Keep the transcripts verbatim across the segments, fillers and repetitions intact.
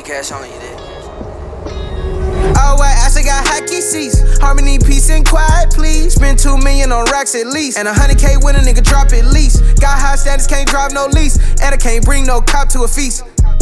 big cash on you, there. All white, I still got hockey seats. Harmony, peace, and quiet, please. Spend two million on racks at least. And a hundred K when a nigga drop at least. Got high status, can't drive no lease. And I can't bring no cop to a feast.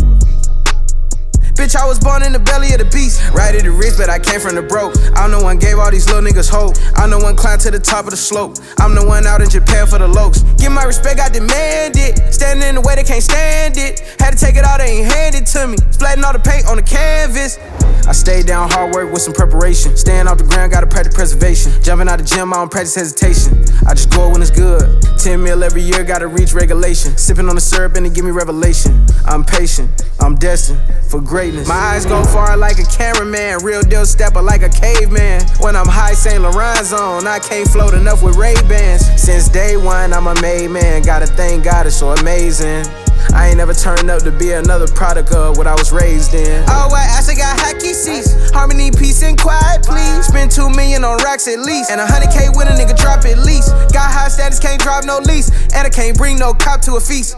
Bitch, I was born in the belly of the beast. Right at the rich, but I came from the broke. I'm the one gave all these little niggas hope. I'm the one climbed to the top of the slope. I'm the one out in Japan for the lokes. Give my respect, I demand it. Standing in the way, they can't stand it. Had to take it all, they ain't hand it to me. Splatting all the paint on the canvas. I stayed down, hard work with some preparation. Staying off the ground, gotta practice preservation. Jumping out the gym, I don't practice hesitation. I just go when it's good. ten mil every year, gotta reach regulation. Sipping on the syrup and it give me revelation. I'm patient, I'm destined for greatness. My eyes go far like a cameraman. Real deal stepper like a caveman. When I'm high, Saint Laurent's on. I can't float enough with Ray-Bans. Since day one, I'm a made man. Gotta thank God, it's so amazing. I ain't never turned up to be another product of what I was raised in. All white, I still got hockey seats. Harmony, peace, and quiet, please. Spend two million on racks at least. And a hundred K when a nigga drop at least. Got high status, can't drive no lease. And I can't bring no cop to a feast.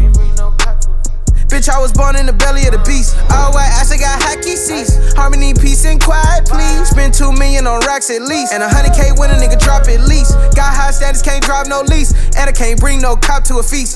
Bitch, I was born in the belly of the beast. All white, I still got hockey seats. Harmony, peace, and quiet, please. Spend two million on racks at least. And a hundred K when a nigga drop at least. Got high status, can't drive no lease. And I can't bring no cop to a feast.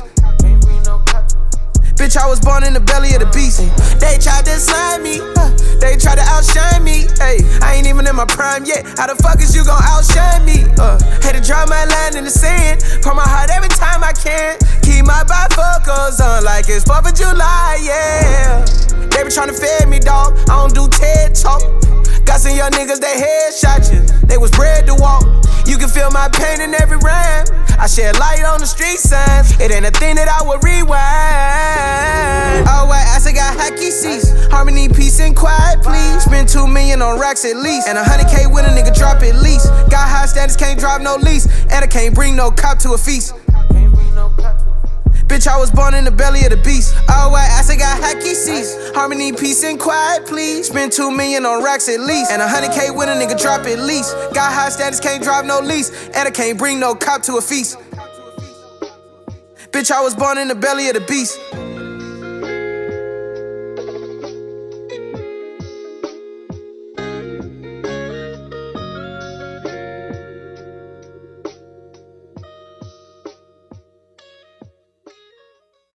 Bitch, I was born in the belly of the beast. They tried to slime me, uh, they tried to outshine me. Ay, I ain't even in my prime yet. How the fuck is you gon' outshine me? Uh, had to draw my line in the sand. Pour my heart every time I can. Keep my bifocals on like it's fourth of July, yeah. They be tryna fed me, dog. I don't do TED Talk. Got some young niggas, they headshot you. They was bred to walk. You can feel my pain in every rhyme. I shed light on the street signs. It ain't a thing that I would rewind. All white, I still got hockey seats. Harmony, peace, and quiet, please. Spend two million on racks at least. And a hundred K when a nigga drop at least. Got high status, can't drive no lease. And I can't bring no cop to a feast. Bitch, I was born in the belly of the beast. All white, I still got hockey seats. Harmony, peace, and quiet, please. Spend two million on racks at least. And a hundred K when a nigga drop at least. Got high status, can't drive no lease. And I can't bring no cop to a feast. Bitch, I was born in the belly of the beast.